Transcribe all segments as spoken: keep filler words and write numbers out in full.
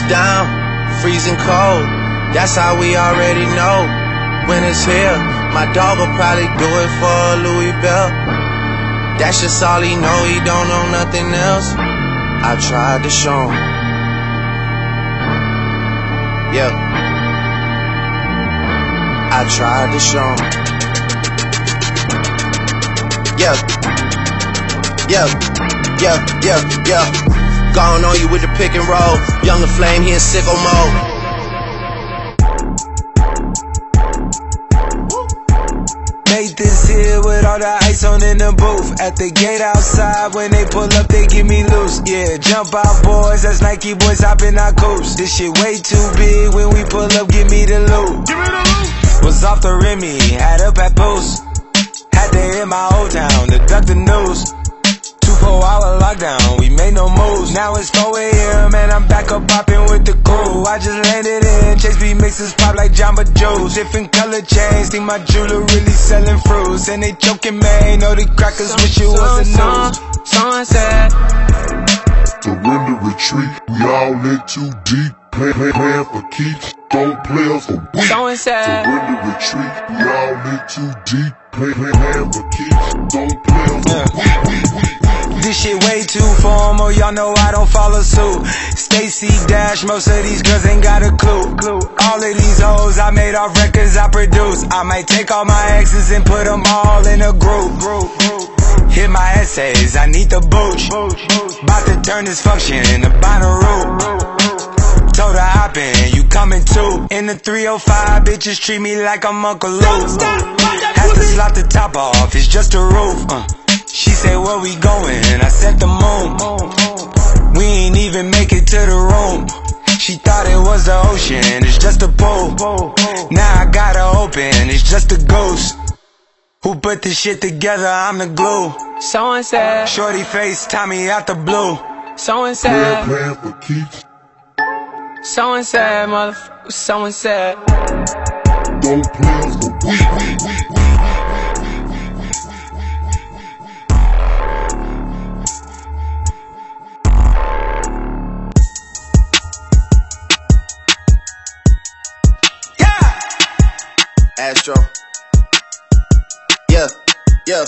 down, freezing cold. That's how we already know when it's here. My dog will probably do it for a Louis belt. That's just all he know, he don't know nothing else. I tried to show him. Yeah, I tried to show him. Yeah, yeah, yeah, yeah, yeah. Gone on you with the pick and roll. Younger Flame, he in sicko mode. Made this here with all the ice on in the booth. At the gate outside, when they pull up, they give me loose. Yeah, jump out boys, that's Nike boys hopping our coops. This shit way too big, when we pull up, give me the loot. Give me the loot. Was off the Remy, had up at Post. Had to hit my old town to duck the news. Two four hour lockdown, we made no moves. Now it's four A M and I'm back up popping with the crew. I just landed in, Chase B mixes pop like Jamba Joe's. Different color chains, think my jeweler really selling fruits. And they joking, man, know the crackers wish it was a news. Someone said, surrender, retreat, we all in too deep. Play, play, playing for keeps, don't play us for weak. Someone said, surrender, retreat, we all in too deep. Play, play, playing for keeps, don't play us for weak, weak, weak. This shit way too formal, y'all know I don't follow suit. Stacy Dash, most of these girls ain't got a clue. All of these hoes I made off records I produce. I might take all my exes and put them all in a group. Hit my essays, I need the booch. About to turn this function into Bonnaroo. Told her hop in, you coming too. In the three oh five, bitches treat me like I'm Uncle Luke. Had to slap the top off, it's just a roof. uh. She said, where we going? I said the moon. We ain't even make it to the room. She thought it was the ocean, it's just a pool. Now I gotta open, it's just a ghost. Who put this shit together? I'm the glue. someone said, Shorty face, Tommy out the blue. someone Play, said, playing for keeps, someone said, motherfucker, someone said, don't play us for weak, weak, weak, weak. Astro. Yeah, yeah.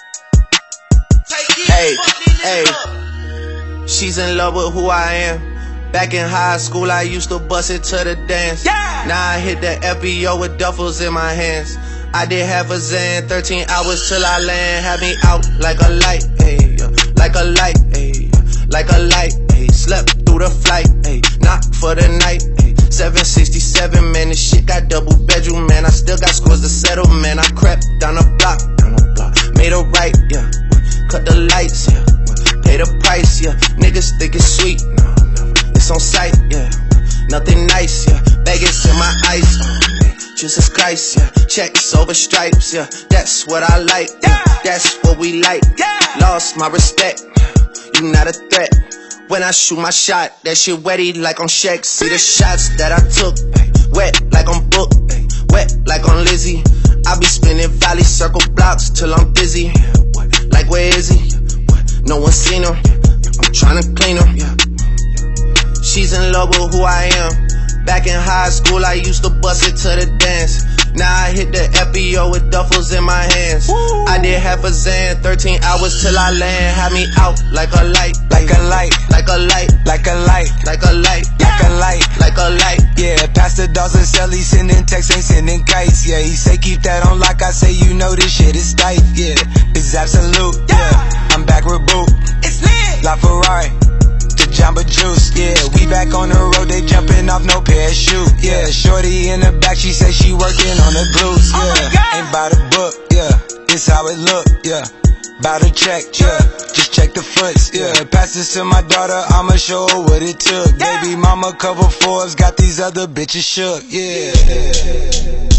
Hey, hey. She's in love with who I am. Back in high school, I used to bust it to the dance. Yeah. Now I hit the F B O with duffels in my hands. I did half a Zan, thirteen hours till I land. Had me out like a light, ayy, like a light, ayy, like a light, ayy. Slept through the flight, ayy, not for the night, ayy. seven sixty-seven, man, this shit got double bedroom, man. I still got scores to settle, man. I crept down the block, down the block, made a right, yeah. Cut the lights, yeah. Pay the price, yeah. Niggas think it's sweet, no, no. It's on sight, yeah. Nothing nice, yeah. Vegas in my ice, oh, Jesus Christ, yeah. Checks over stripes, yeah. That's what I like, yeah. That's what we like, yeah. Lost my respect, you not a threat. When I shoot my shot, that shit wetty like on Shaq. See the shots that I took, wet like on Book, wet like on Lizzie. I be spinning valley circle blocks till I'm dizzy. Like where is he? No one seen him. I'm tryna clean him. She's in love with who I am. Back in high school, I used to bust it to the dance. Now I hit the F B O with duffels in my hands. Woo. I did half a Zan, thirteen hours till I land. Had me out like a light, Like a light, like a light, like a light, like a light, like a light. like a light. Yeah, Pastor Dawson Sally sending texts, ain't sending kites. Yeah, he say keep that on like I say, you know this shit is tight. Yeah, it's absolute. Yeah, I'm back with Boo. It's lit. La Ferrari. Jamba Juice, yeah, we back on the road, they jumping off no parachute, yeah, shorty in the back, she say she working on the glutes, yeah, ain't by the book, yeah, it's how it look, yeah, bout to check, yeah, just check the foots, yeah, pass this to my daughter, I'ma show her what it took, baby mama cover Forbes, got these other bitches shook, yeah.